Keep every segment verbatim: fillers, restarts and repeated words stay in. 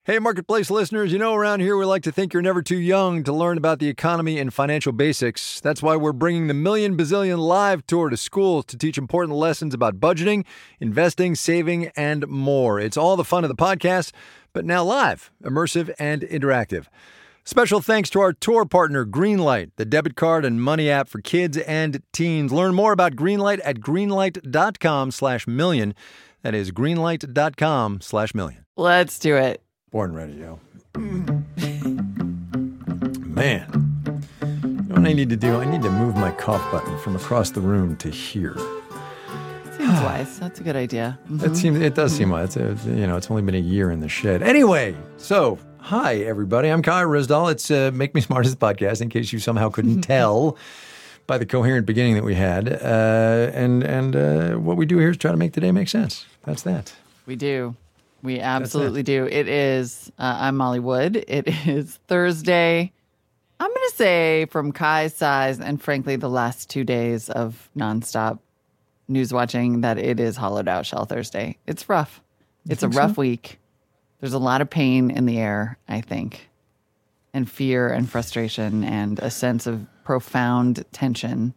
Hey, Marketplace listeners, you know around here we like to think you're never too young to learn about the economy and financial basics. That's why we're bringing the Million Bazillion Live Tour to schools to teach important lessons about budgeting, investing, saving, and more. It's all the fun of the podcast, but now live, immersive, and interactive. Special thanks to our tour partner, Greenlight, the debit card and money app for kids and teens. Learn more about Greenlight at greenlight.com slash million. That is greenlight.com slash million. Let's do it. Born ready, yo. Man. You know what I need to do? I need to move my cough button from across the room to here. Seems wise. That's a good idea. Mm-hmm. It seems. It does seem wise. It's a, you know, it's only been a year in the shed. Anyway, so hi everybody. I'm Kai Ryssdal. It's uh, Make Me Smart as podcast. In case you somehow couldn't tell by the coherent beginning that we had, uh, and and uh, what we do here is try to make the day make sense. That's that. We do. We absolutely do. It is. Uh, I'm Molly Wood. It is Thursday. I'm going to say from Kai's size, and frankly, the last two days of nonstop news watching, that it is hollowed out Shell Thursday. It's rough. It's a rough so? week. There's a lot of pain in the air, I think, and fear and frustration and a sense of profound tension.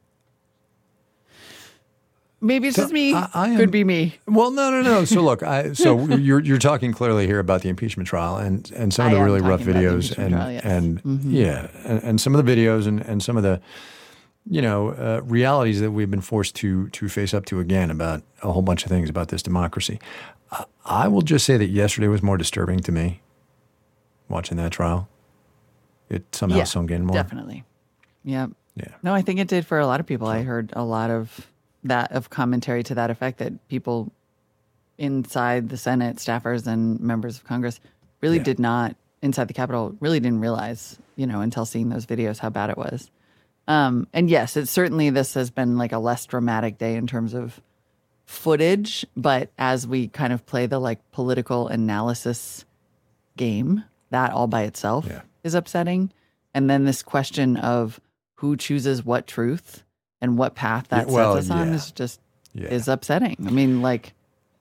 Maybe it's so just me. I, I am, Could be me. Well, no, no, no. So look, I, so you're you're talking clearly here about the impeachment trial and, and some of the really rough videos and trial, yes. and mm-hmm. yeah, and, and some of the videos and, and some of the you know uh, realities that we've been forced to to face up to again about a whole bunch of things about this democracy. I, I will just say that yesterday was more disturbing to me. Watching that trial, it somehow yeah, sunk in more. Definitely. Yeah. Yeah. No, I think it did for a lot of people. I heard a lot of. that of commentary to that effect, that people inside the Senate, staffers and members of Congress really yeah. did not, inside the Capitol, really didn't realize, you know, until seeing those videos how bad it was. Um, and yes, it certainly, this has been like a less dramatic day in terms of footage, but as we kind of play the like political analysis game, that all by itself yeah. is upsetting. And then this question of who chooses what truth and what path that yeah, well, sets us on yeah. is just yeah. is upsetting. I mean, like,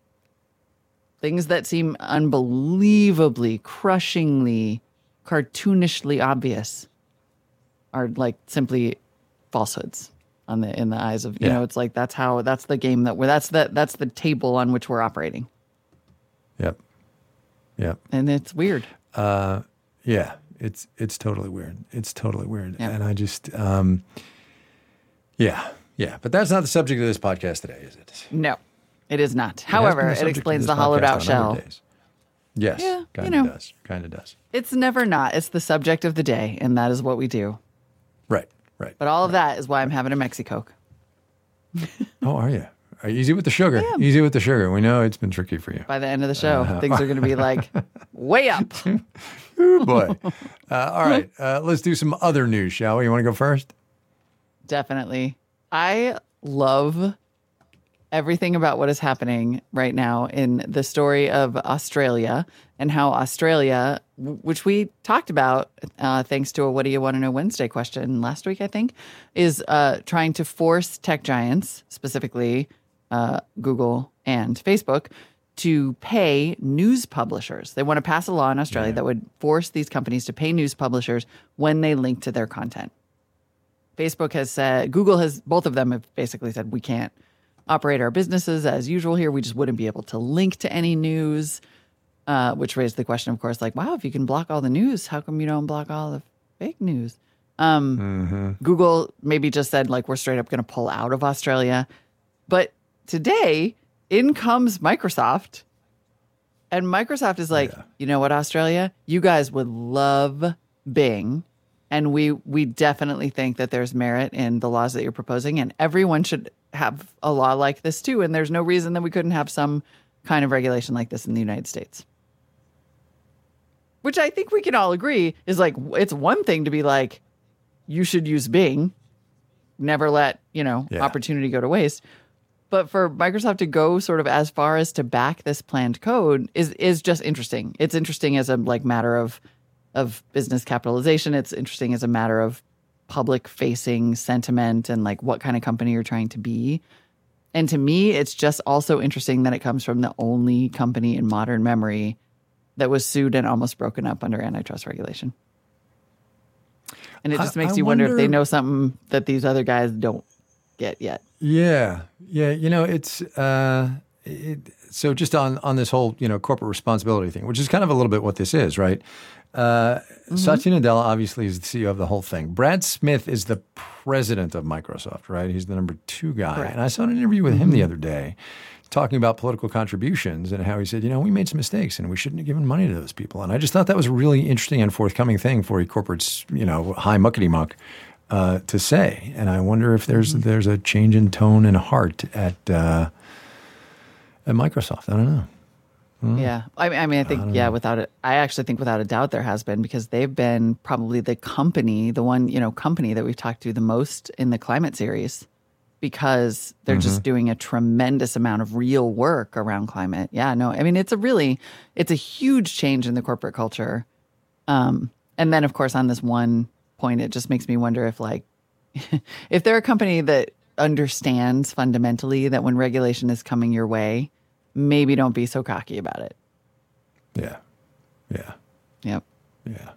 things that seem unbelievably, crushingly, cartoonishly obvious are like simply falsehoods on the in the eyes of you yeah. know. It's like that's how that's the game that we're that's the that's the table on which we're operating. Yep. Yep. And it's weird. Uh, yeah, it's it's totally weird. It's totally weird, yep. and I just. Um, Yeah, yeah. But that's not the subject of this podcast today, is it? No, it is not. It However, it explains the hollowed out shell. Yes, yeah, kind of you know, does. Kind of does. It's never not. It's the subject of the day, and that is what we do. Right, right. But all right. of that is why I'm having a Mexicoke. Oh, are you? Are you easy with the sugar? Easy with the sugar. We know it's been tricky for you. By the end of the show, uh, things are going to be like way up. Oh, boy. Uh, all right. Uh, let's do some other news, shall we? You want to go first? Definitely. I love everything about what is happening right now in the story of Australia and how Australia, which we talked about uh, thanks to a What Do You Want to Know Wednesday question last week, I think, is uh, trying to force tech giants, specifically uh, Google and Facebook, to pay news publishers. They want to pass a law in Australia yeah. that would force these companies to pay news publishers when they link to their content. Facebook has said, Google has, both of them have basically said, we can't operate our businesses as usual here. We just wouldn't be able to link to any news, uh, which raised the question, of course, like, wow, if you can block all the news, how come you don't block all the fake news? Um, mm-hmm. Google maybe just said, like, we're straight up going to pull out of Australia. But today, in comes Microsoft. And Microsoft is like, yeah. you know what, Australia? You guys would love Bing. And we we definitely think that there's merit in the laws that you're proposing, and everyone should have a law like this too. And there's no reason that we couldn't have some kind of regulation like this in the United States. Which I think we can all agree is like, it's one thing to be like, you should use Bing, never let, you know, yeah. opportunity go to waste. But for Microsoft to go sort of as far as to back this planned code is is just interesting. It's interesting as a like matter of of business capitalization. It's interesting as a matter of public-facing sentiment and like what kind of company you're trying to be. And to me, it's just also interesting that it comes from the only company in modern memory that was sued and almost broken up under antitrust regulation. And it just I, makes I you wonder, wonder if they know something that these other guys don't get yet. Yeah. Yeah. You know, it's uh, it, so just on, on this whole, you know, corporate responsibility thing, which is kind of a little bit what this is, right? Uh, mm-hmm. Satya Nadella obviously is the C E O of the whole thing. Brad Smith is the president of Microsoft, right? He's the number two guy. Correct. And I saw an interview with mm-hmm. him the other day talking about political contributions and how he said, you know, we made some mistakes and we shouldn't have given money to those people. And I just thought that was a really interesting and forthcoming thing for a corporate, you know, high muckety-muck uh, to say. And I wonder if there's mm-hmm. there's a change in tone and heart at uh, at Microsoft. I don't know. Mm. Yeah. I, I mean, I think, I yeah, know. without it, I actually think without a doubt there has been, because they've been probably the company, the one, you know, company that we've talked to the most in the climate series, because they're mm-hmm. just doing a tremendous amount of real work around climate. Yeah, no, I mean, it's a really, it's a huge change in the corporate culture. Um, and then, of course, on this one point, it just makes me wonder if, like, if they're a company that understands fundamentally that when regulation is coming your way, maybe don't be so cocky about it. Yeah. Yeah. Yep. Yeah.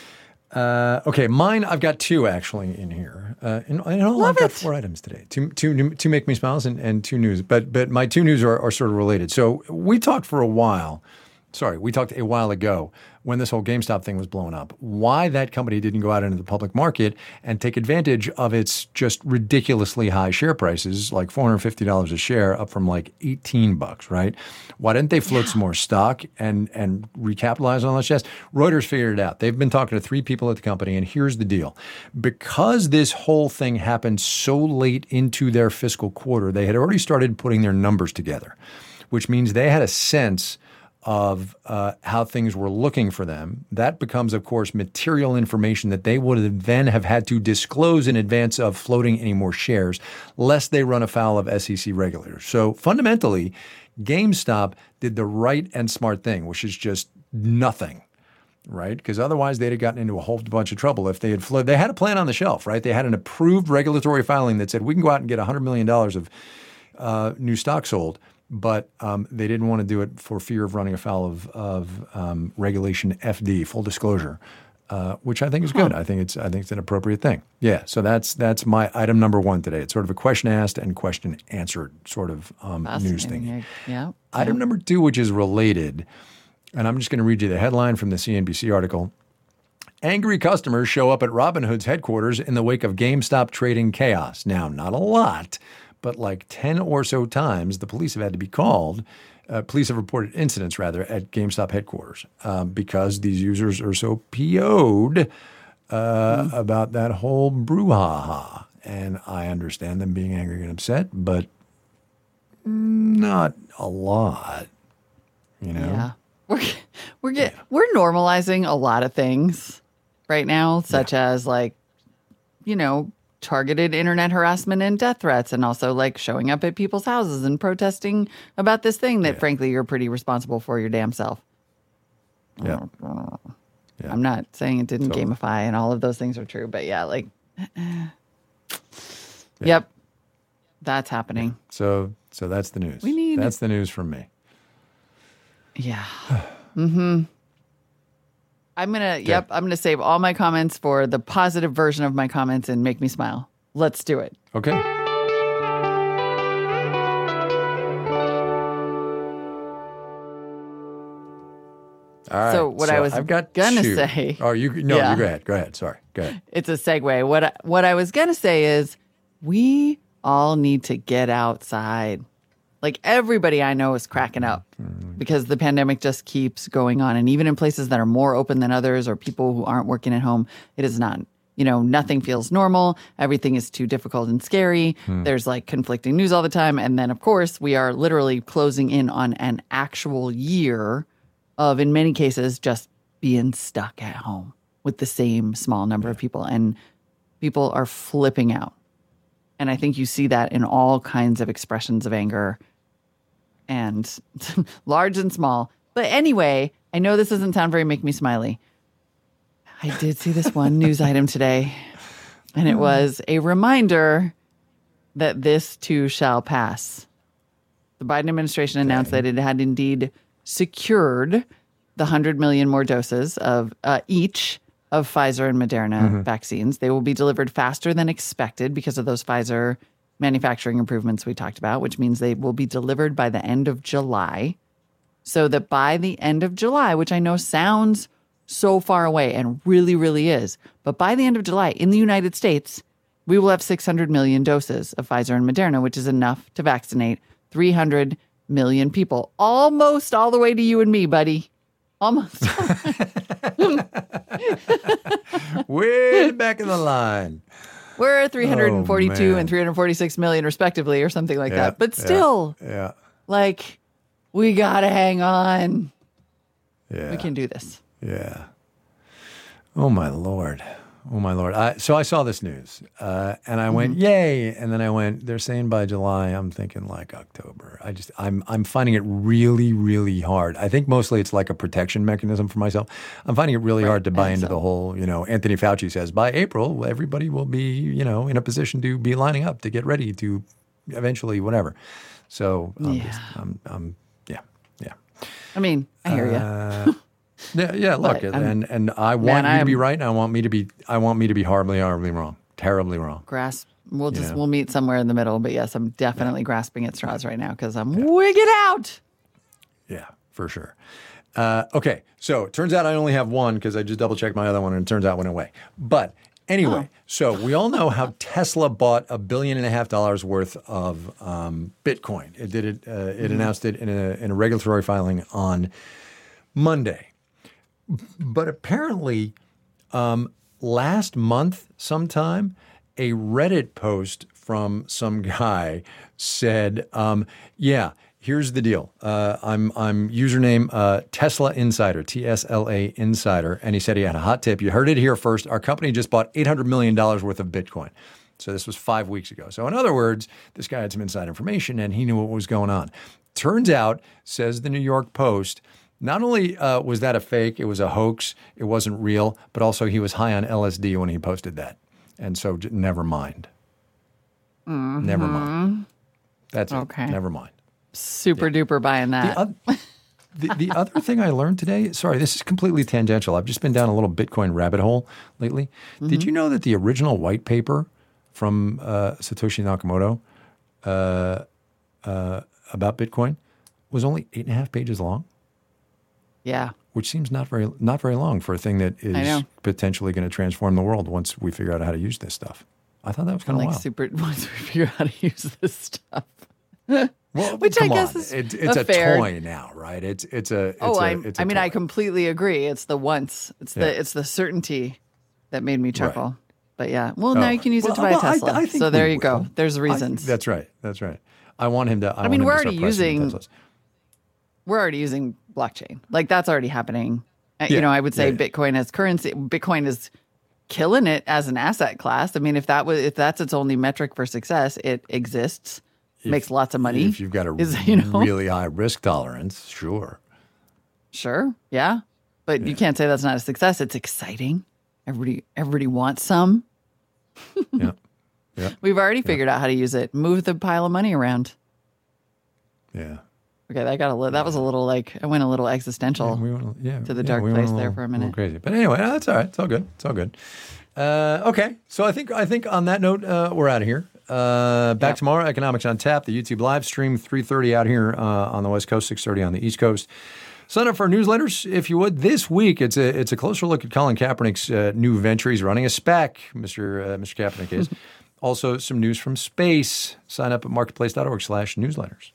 Uh, okay, mine, I've got two actually in here. Uh, in, in all, Love I've got it. four items today. Two, two, two make me smiles and, and two news. But but my two news are, are sort of related. So we talked for a while. Sorry, we talked a while ago when this whole GameStop thing was blowing up, why that company didn't go out into the public market and take advantage of its just ridiculously high share prices, like four hundred fifty dollars a share, up from like eighteen bucks, right? Why didn't they float yeah. some more stock and, and recapitalize on those shares? Reuters figured it out. They've been talking to three people at the company, and here's the deal. Because this whole thing happened so late into their fiscal quarter, they had already started putting their numbers together, which means they had a sense of uh, how things were looking for them. That becomes, of course, material information that they would then have had to disclose in advance of floating any more shares, lest they run afoul of S E C regulators. So fundamentally, GameStop did the right and smart thing, which is just nothing, right? Because otherwise they'd have gotten into a whole bunch of trouble if they had floated. They had a plan on the shelf, right? They had an approved regulatory filing that said we can go out and get one hundred million dollars of uh, new stock sold. But um, they didn't want to do it for fear of running afoul of, of um, regulation F D, full disclosure, uh, which I think is good. Huh. I think it's I think it's an appropriate thing. Yeah, so that's that's my item number one today. It's sort of a question asked and question answered sort of um, news thing. Yeah. Item yeah. number two, which is related, and I'm just going to read you the headline from the C N B C article. Angry customers show up at Robinhood's headquarters in the wake of GameStop trading chaos. Now, not a lot, but like ten or so times, the police have had to be called. Uh, police have reported incidents, rather, at GameStop headquarters um, because these users are so P O'd uh, mm. about that whole brouhaha. And I understand them being angry and upset, but not a lot, you know? Yeah. We're, we're, get, yeah. we're normalizing a lot of things right now, such yeah. as, like, you know, targeted internet harassment and death threats, and also like showing up at people's houses and protesting about this thing that, yeah. frankly, you're pretty responsible for your damn self. Yeah. yeah. I'm not saying it didn't so, gamify and all of those things are true, but yeah, like, yeah. yep, that's happening. Yeah. So, so that's the news. We need that's the news from me. Yeah. mm-hmm. I'm going to, okay. yep, I'm going to save all my comments for the positive version of my comments and make me smile. Let's do it. Okay. All right. So what so I was I've got gonna two. say. Oh, you no, yeah. you go ahead. Go ahead. Sorry. Go ahead. It's a segue. What I, what I was gonna say is we all need to get outside. Like, everybody I know is cracking up because the pandemic just keeps going on. And even in places that are more open than others, or people who aren't working at home, it is not. You know, nothing feels normal. Everything is too difficult and scary. Hmm. There's like conflicting news all the time. And then, of course, we are literally closing in on an actual year of, in many cases, just being stuck at home with the same small number of people. And people are flipping out. And I think you see that in all kinds of expressions of anger, and large and small. But anyway, I know this doesn't sound very make me smiley. I did see this one news item today, and it was a reminder that this too shall pass. The Biden administration announced okay. that it had indeed secured the one hundred million more doses of uh, each of Pfizer and Moderna mm-hmm. vaccines. They will be delivered faster than expected because of those Pfizer manufacturing improvements we talked about, which means they will be delivered by the end of July. So that by the end of July, which I know sounds so far away and really, really is, but by the end of July in the United States, we will have six hundred million doses of Pfizer and Moderna, which is enough to vaccinate three hundred million people. Almost all the way to you and me, buddy. Almost. Way back in the line. We're three hundred forty-two oh, and three hundred forty-six million respectively or something like yeah, that. But still, yeah, yeah. like, we got to hang on. Yeah. We can do this. Yeah. Oh, my Lord. Oh, my Lord. I, so I saw this news uh, and I went, mm-hmm. yay. And then I went, they're saying by July. I'm thinking like October. I just, I'm, I'm finding it really, really hard. I think mostly it's like a protection mechanism for myself. I'm finding it really right. hard to buy into so. the whole, you know, Anthony Fauci says by April, everybody will be, you know, in a position to be lining up to get ready to eventually whatever. So I'm yeah. just, I'm, I'm, yeah, yeah. I mean, I hear uh, you. Yeah, yeah. Look, But, and and I want man, you I'm- to be right, and I want me to be. I want me to be horribly, horribly wrong, terribly wrong. Grasp. We'll just, Yeah. we'll meet somewhere in the middle. But yes, I'm definitely grasping at straws right now because I'm wigging out. Yeah, for sure. Uh, okay, so it turns out I only have one because I just double checked my other one, and it turns out it went away. But anyway, Oh. so we all know how Tesla bought a billion and a half dollars worth of um, Bitcoin. It did it. Uh, it Mm-hmm. announced it in a in a regulatory filing on Monday. But apparently, um, last month sometime, a Reddit post from some guy said, um, yeah, here's the deal. Uh, I'm I'm username uh, Tesla Insider, T S L A Insider. And he said he had a hot tip. You heard it here first. Our company just bought eight hundred million dollars worth of Bitcoin. So this was five weeks ago. So in other words, this guy had some inside information and he knew what was going on. Turns out, says the New York Post, not only uh, was that a fake, it was a hoax, it wasn't real, but also he was high on L S D when he posted that. And so j- never mind. Mm-hmm. Never mind. That's Okay. it. Never mind. Super yeah. duper buying that. The, uh, the, the other thing I learned today, sorry, this is completely tangential. I've just been down a little Bitcoin rabbit hole lately. Mm-hmm. Did you know that the original white paper from uh, Satoshi Nakamoto uh, uh, about Bitcoin was only eight and a half pages long? Yeah. Which seems not very not very long for a thing that is potentially going to transform the world once we figure out how to use this stuff. I thought that was kind of like wild. super once we figure out how to use this stuff. Well, Which I come guess on. is it, it's a a fair... toy now, right? It's it's a it's oh, a, I'm, it's a I mean, toy. I completely agree. It's the once. It's Yeah. the it's the certainty that made me chuckle. Right. But yeah, well, now Oh. you can use Well, it to buy well, a Tesla. I, I think so there we you go. will. There's I- reasons. that's right. That's right. I want him to. I, I mean, want we're him to already start pressing using- Teslas. We're already using blockchain. Like that's already happening. Uh, Yeah. You know, I would say Yeah, yeah. Bitcoin as currency. Bitcoin is killing it as an asset class. I mean, if that was if that's its only metric for success, it exists, If- makes lots of money. If you've got a is, you know? really high risk tolerance, sure. Sure, yeah, but you can't say that's not a success. It's exciting. Everybody, everybody wants some. Yeah. Yeah. We've already figured out how to use it. Move the pile of money around. Yeah. Okay, that got a little. That was a little like I went a little existential. We went, yeah, to the yeah, dark we went place there little- for a little minute. crazy, but anyway, no, that's all right. It's all good. It's all good. Uh, okay, so I think I think on that note, uh, we're out of here. Uh, back Yep. tomorrow. Economics on Tap, the YouTube live stream, three thirty out here uh, on the West Coast, six thirty on the East Coast. Sign up for our newsletters if you would. This week, it's a it's a closer look at Colin Kaepernick's uh, new venture. He's running a SPAC. Mister Uh, Mister Kaepernick is. Also, some news from space. Sign up at marketplace.org slash newsletters.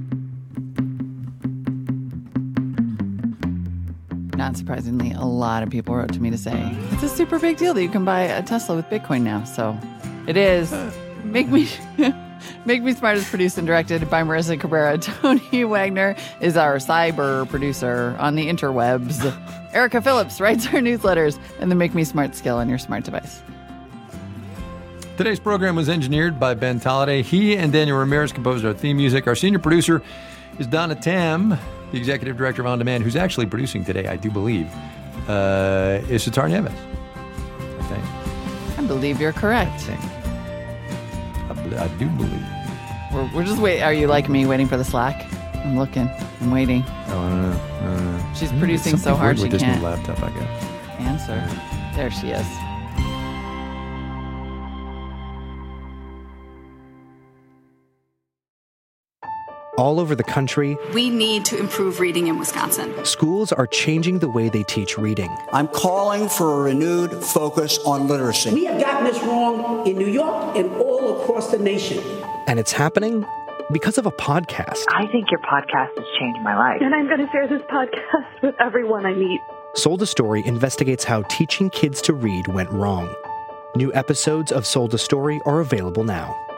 Not surprisingly, a lot of people wrote to me to say it's a super big deal that you can buy a Tesla with Bitcoin now. So it is. Make me Make Me Smart is produced and directed by Marissa Cabrera. Tony Wagner is our cyber producer on the interwebs. Erica Phillips writes our newsletters and the Make Me Smart skill on your smart device. Today's program was engineered by Ben Tolliday. He and Daniel Ramirez composed our theme music. Our senior producer is Donna Tam, the executive director of On Demand, who's actually producing today, I do believe, uh, is Sitar Neves. I think. I believe you're correct. I think. I, bel- I do believe. We're, we're just wait. Are you like me waiting for the Slack? I'm looking. I'm waiting. All Oh, I don't know. I don't know. She's producing so Something hard weird she with can't this new laptop, I guess. answer. There she is. All over the country, we need to improve reading in Wisconsin. Schools are changing the way they teach reading. I'm calling for a renewed focus on literacy. We have gotten this wrong in New York and all across the nation. And it's happening because of a podcast. I think your podcast has changed my life. And I'm going to share this podcast with everyone I meet. Sold a Story investigates how teaching kids to read went wrong. New episodes of Sold a Story are available now.